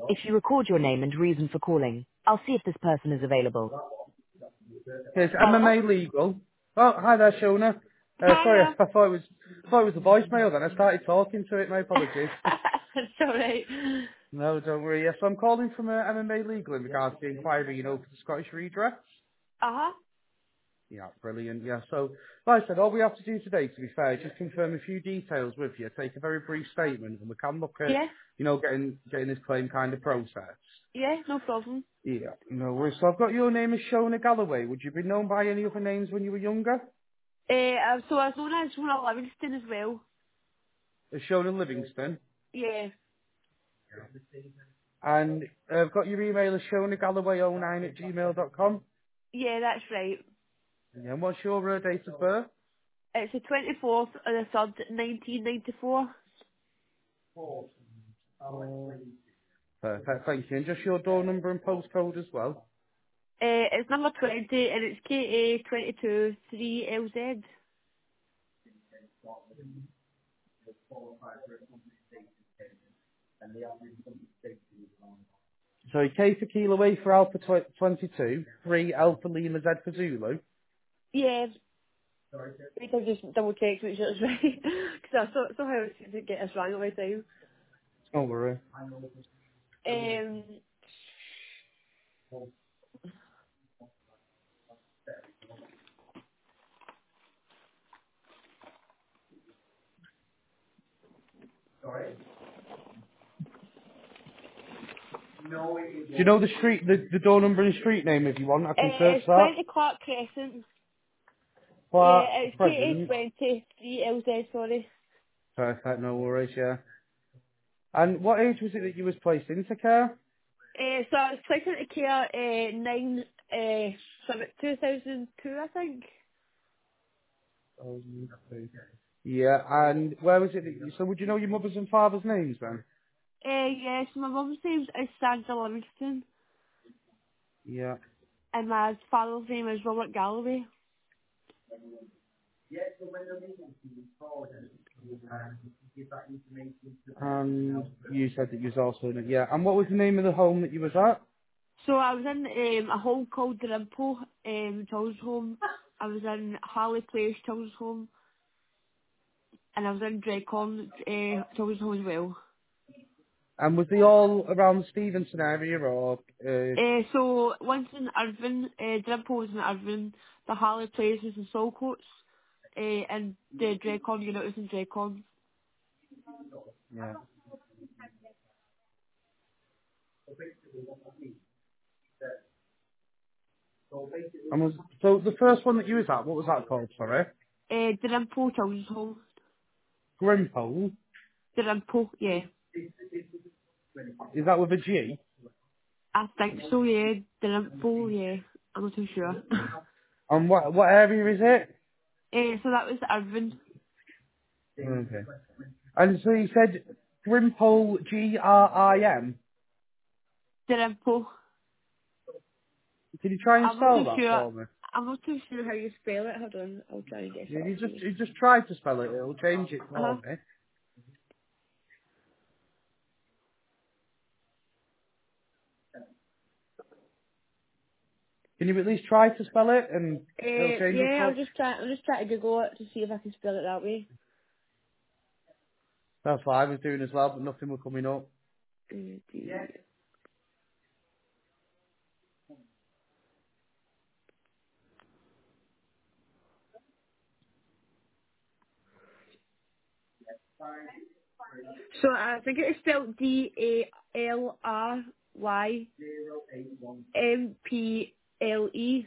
If you record your name and reason for calling, I'll see if this person is available. It's Hello? MMA legal. Oh, hi there, Shona. Sorry, Hiya. I thought it was a voicemail then. I started talking to it. My apologies. It's alright. No, don't worry. Yes, I'm calling from MMA legal in regards to the inquiry, for the Scottish redress. Uh-huh. Yeah, brilliant. Yeah, so like I said, all we have to do today, to be fair, is just confirm a few details with you, take a very brief statement, and we can look at, Yeah, getting this claim kind of processed. yeah, no problem. Yeah, no worries. So I've got your name as Shona Galloway. Would you be known by any other names when you were younger? So I was known as Rona Livingston as well. As Shona Livingston. Yeah, And I've got your email as shonagalloway09@gmail.com. yeah, that's right. Yeah, and what's your date of birth? It's the 24th of the 3rd, 1994. Perfect, thank you. And just your door number and postcode as well. It's number 20 and it's KA22 3LZ. So K for Kilo, A for Alpha 22, 3 Alpha Lima Z for Zulu. Yeah, we can just double check to make sure it's right. Because I somehow I seem to get this wrong all the time. Don't worry. Um, Do you know the street, the door number and street name if you want? I can search it's that. 20 Clark Crescent. Yeah, Clark it's Crescent. KA20 3LZ, sorry. Perfect, no worries, yeah. And what age was it that you was placed into care? So I was placed into care 2002, I think. Yeah, and where was it that so would you know your mother's and father's names then? Yes, my mum's name is Sandra Livingston, Yeah. and my father's name is Robert Galloway. And you said that you was also in it, yeah. And what was the name of the home that you was at? So I was in a home called the Rimple, children's home. I was in Harley Place children's home, and I was in Draycon children's home as well. And was they all around the Stevenson area or So once in Irvine, Drimple was in Irvine, the Harley Place was in Saltcoats, and the Draycon unit was in Draycon. yeah. And was so the first one that you was at, what was that called, sorry? Drimple children's home. Grimpole? Drimple, yeah. Is that with a G? I think so, yeah. Drimple, yeah. I'm not too sure. And what area is it? So that was Irvine. Okay. And so you said Grimpole Grim. Drimple. Can you try and I'm not spell too that sure. for me? I'm not too sure how you spell it. Hold on, I'll try and guess Yeah, it up for you. you just try to spell it, it'll change it for Uh-huh. me. Can you at least try to spell it and it'll change it Yeah, for? I'll just try to Google it to see if I can spell it that way. That's what I was doing as well, but nothing was coming up. D- So I think it's spelled DALRYMPLE.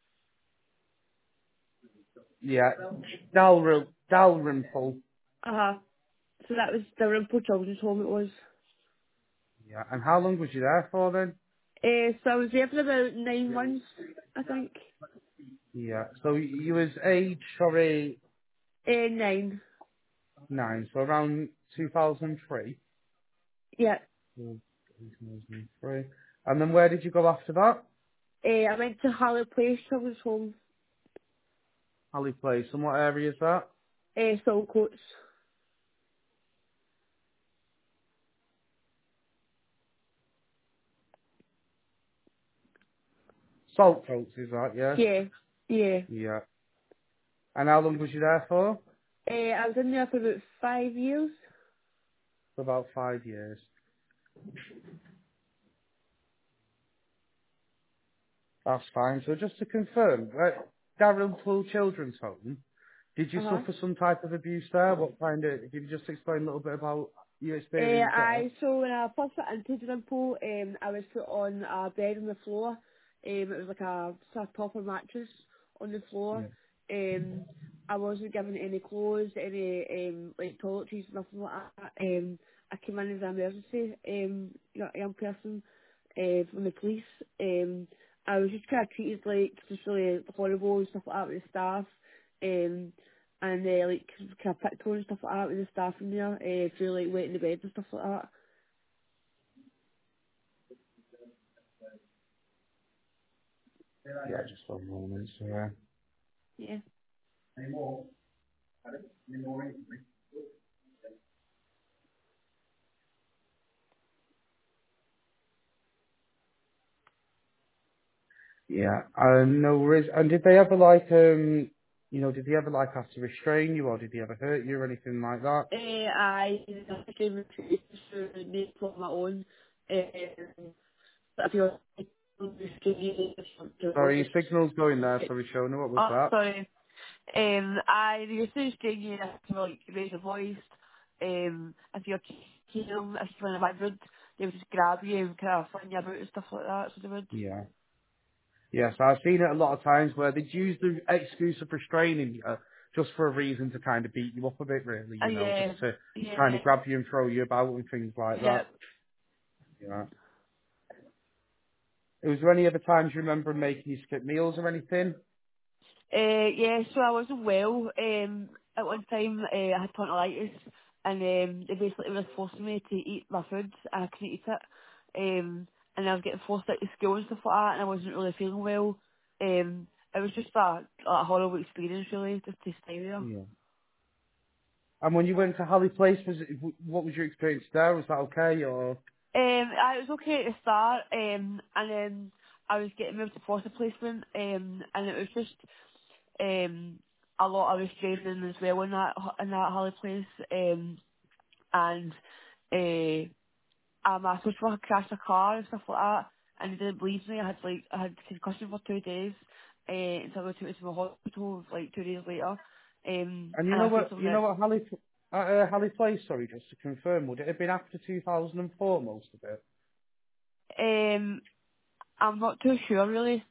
Yeah. Dalrymple. Uh-huh. So that was the Rimple Children's Home it was. Yeah. And how long was you there for then? So I was there for about 9 months, I think. Yeah. So you was age, sorry, 9. 9, so around 2003. Yeah. 2003. And then where did you go after that? I went to Harley Place Children's Home, Ali Place. And what area is that? Saltcoats. Salt coats, is that, yeah? Yeah, yeah. Yeah. And how long was you there for? I was in there for about 5 years. For about 5 years. That's fine. So just to confirm, Dalrymple Children's Home, did you Uh-huh. suffer some type of abuse there? What kind of, if you could just explain a little bit about your experience there? So when I first got into Liverpool, I was put on a bed on the floor. It was like a proper mattress on the floor. Yeah. Um, I wasn't given any clothes, any like toiletries, nothing like that. I came in as an emergency young person from the police. I was just kind of treated like just really horrible and stuff like that with the staff. And like kind of picked on and stuff like that with the staff in there, through like wetting the bed and stuff like that. Yeah, just 1 moment, so, yeah. Yeah. Yeah, no worries. And did they ever like, did they ever like have to restrain you or did they ever hurt you or anything like that? I came to make for my own. But if you're Sorry, your signal's going there, sorry Shona, what was oh, that? sorry. I used to string you to like raise a voice. If you're teaching them, if you're in a bad mood, they would just grab you and kind of fling you about and stuff like that. So they would. Yeah. Yes, I've seen it a lot of times where they'd use the excuse of restraining you just for a reason to kind of beat you up a bit, really, just Yeah, to kind yeah, of grab you and throw you about and things like yeah. that. Yeah. Was there any other times you remember making you skip meals or anything? Yeah, so I wasn't well. At one time, I had tonsillitis, and they basically was forcing me to eat my food, and I couldn't eat it. And I was getting forced out of school and stuff like that, and I wasn't really feeling well. It was just a horrible experience, really, just to stay there. Yeah. And when you went to Halley Place, what was your experience there? Was that okay or? It was okay at the start, and then I was getting moved to foster placement, and it was just a lot of restraining as well in that Holly place, and my social worker crashed a car and stuff like that, and they didn't believe me. I had concussion for 2 days, until they took me to the hospital like 2 days later, And and I said to them that Halley Place, sorry, just to confirm, would it have been after 2004 most of it? I'm not too sure really.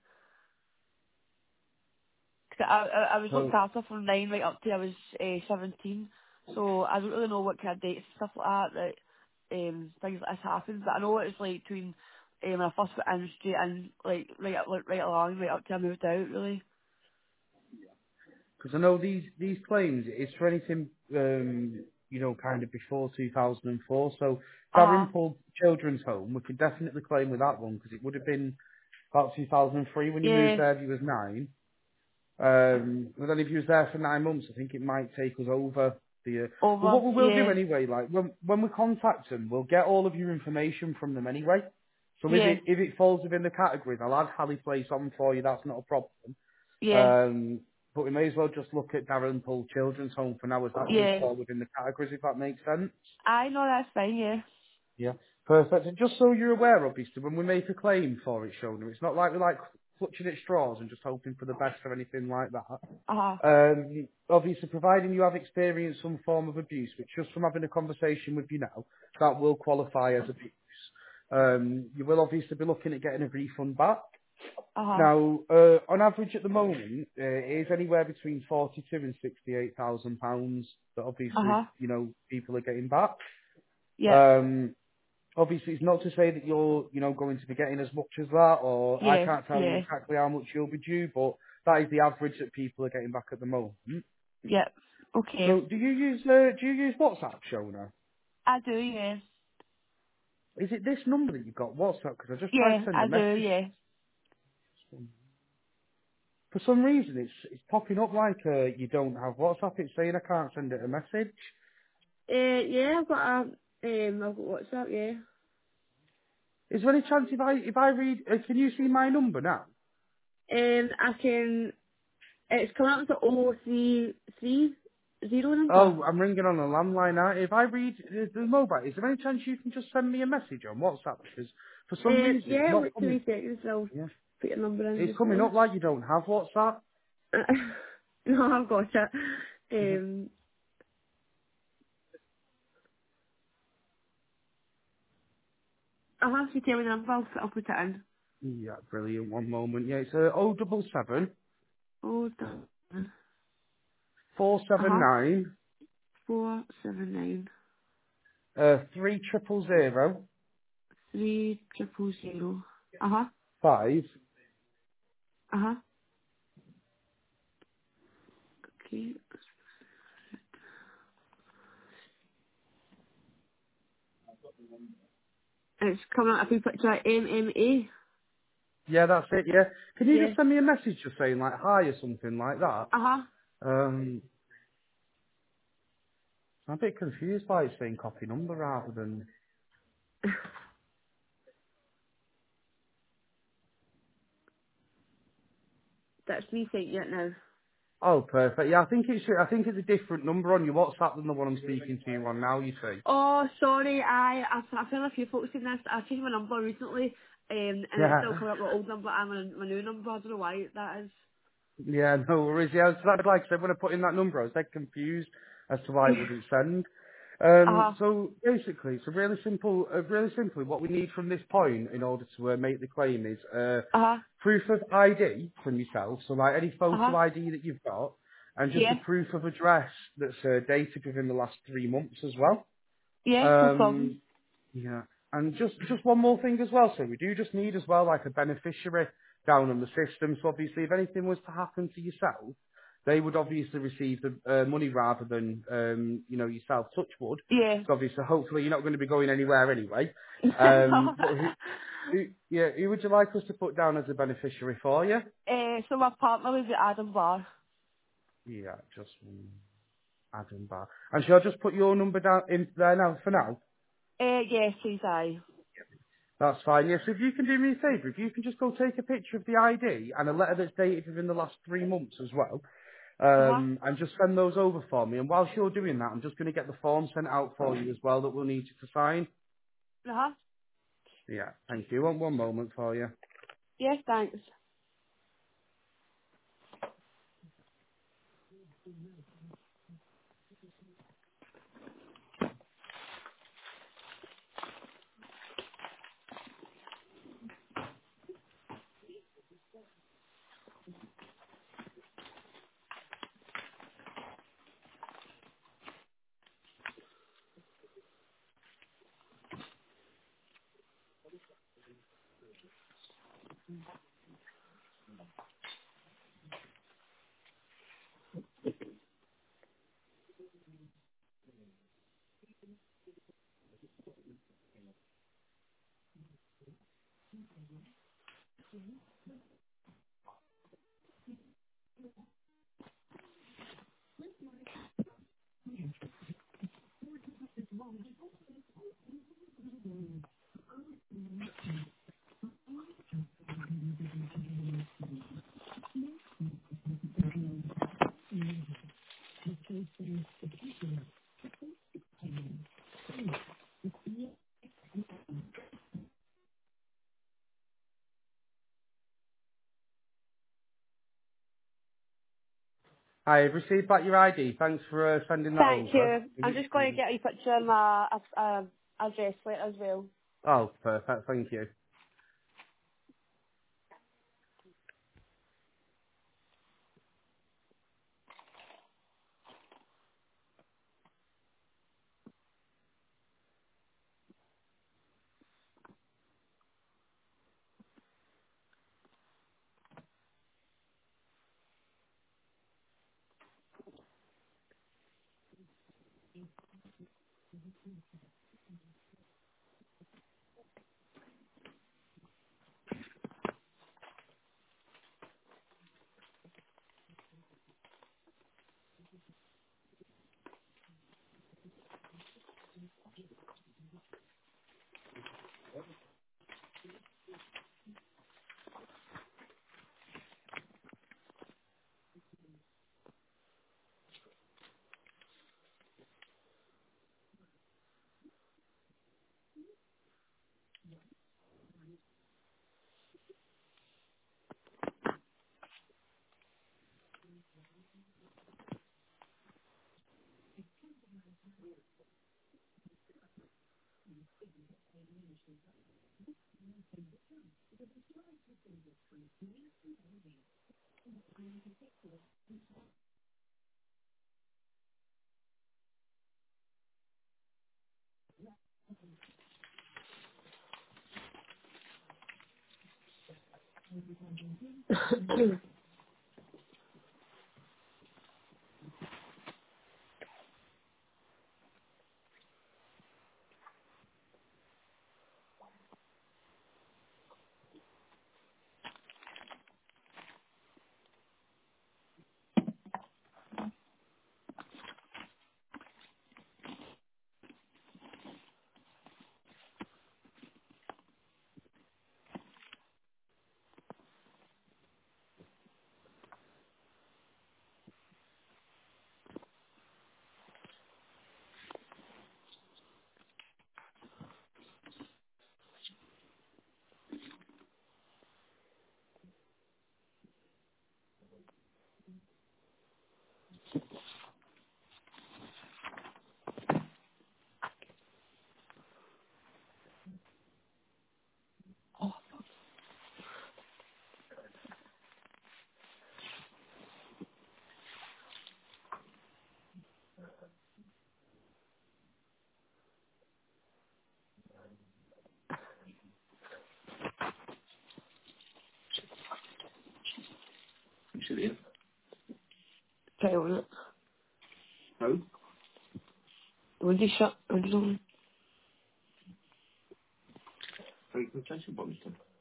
'Cause I was looked So, after from 9 right up to I was 17, so I don't really know what kind of dates and stuff like that things like this happened. But I know it was like between when I first got in straight and like right along right up to I moved out really. because I know these claims, it's for anything, kind of before 2004. So, Uh huh. Dalrymple Children's Home, we could definitely claim with that one because it would have been about 2003 when you moved Yeah. there. If you was 9. But then if you was there for 9 months, I think it might take us over the year. But Over. what we will do Yeah. anyway, like when we contact them, we'll get all of your information from them anyway. So if Yeah. it falls within the category, they'll add Halley Place on for you. That's not a problem. Yeah. But we may as well just look at Dalrymple Children's Home for now, as that does Yeah. fall within the categories, if that makes sense. I know that's fine. Yeah. Yeah, perfect. And just so you're aware, obviously, when we make a claim for it, Shona, it's not like we're like clutching at straws and just hoping for the best or anything like that. Uh huh. Obviously, providing you have experienced some form of abuse, which just from having a conversation with you now, that will qualify as abuse. You will obviously be looking at getting a refund back. Uh huh. Now, on average at the moment, it is anywhere between 42 and 68,000 pounds that Uh obviously, huh. people are getting back. Yep. Um, Obviously, it's not to say that you're, going to be getting as much as that, or I Yeah. can't tell you Yeah. exactly how much you'll be due, but that is the average that people are getting back at the moment. Yep. Okay. So, do you use WhatsApp, Shona? I do. Yeah. Is it this number that you've got WhatsApp? Because I just tried to Yeah. send I a do. message. Yeah. For some reason, it's popping up like you don't have WhatsApp. It's saying I can't send it a message. Yeah, I've got WhatsApp, yeah. Is there any chance if I read? Can you see my number now? I can. It's coming up with the 0330 number. Oh, I'm ringing on a landline now. If I read the mobile, is there any chance you can just send me a message on WhatsApp? Because for some reason it's Yeah, not wait coming. 2 seconds. I'll Yeah, put your number in it's just coming now. up like you don't have WhatsApp. No, I've got it. Mhm. I'll have to tell me the number. I'll put it in. Yeah, brilliant. One moment. Yeah, it's 077 Oh, done. 479 479 3000 3000. 5. Uh huh. Okay. It's coming up. I can put your MMA. Yeah, that's it. Yeah. Can you Yeah. just send me a message just saying like hi or something like that? Uh huh. Um, I'm a bit confused by it saying copy number rather than. That's me saying it now. Oh, perfect. Yeah, I think it's a different number on your WhatsApp than the one I'm speaking to you on now. You see. Oh, sorry. I've found a few folks in this. I changed my number recently, and it's still Yeah. coming up with the old number and my new number. I don't know why that is. Yeah, no worries. Yeah, so that, like I said, when I put in that number, I was dead confused as to why it wouldn't send. Uh huh. So basically, it's a really simple, really simply, what we need from this point in order to make the claim is Uh huh. proof of ID from yourself, so like any Uh huh. photo ID that you've got, and just a Yeah. proof of address that's dated within the last 3 months as well. Yeah. No problem. Um, yeah. And just one more thing as well, so we do just need as well like a beneficiary down on the system. So obviously if anything was to happen to yourself, they would obviously receive the money rather than yourself, touch wood. Yeah. So obviously hopefully you're not going to be going anywhere anyway. No. But who would you like us to put down as a beneficiary for you? So my partner was at Adam Bar. Yeah, just Adam Bar. And shall I just put your number down in there now for now? Yes, please, aye. That's fine. Yes, if you can do me a favour, if you can just go take a picture of the ID and a letter that's dated within the last 3 months as well, Uh huh. and just send those over for me. And whilst you're doing that, I'm just going to get the form sent out for you as well that we'll need you to sign. Uh huh. Yeah, thank you. One moment for you. Yes, thanks. Hi, I've received back your ID. Thanks for sending that Thank over. you. I'm just going to get a picture of my address later as well. Oh, perfect. Thank you. You see it? Try on it. No? Would you shut? Would you? Very good, Jason Bobby.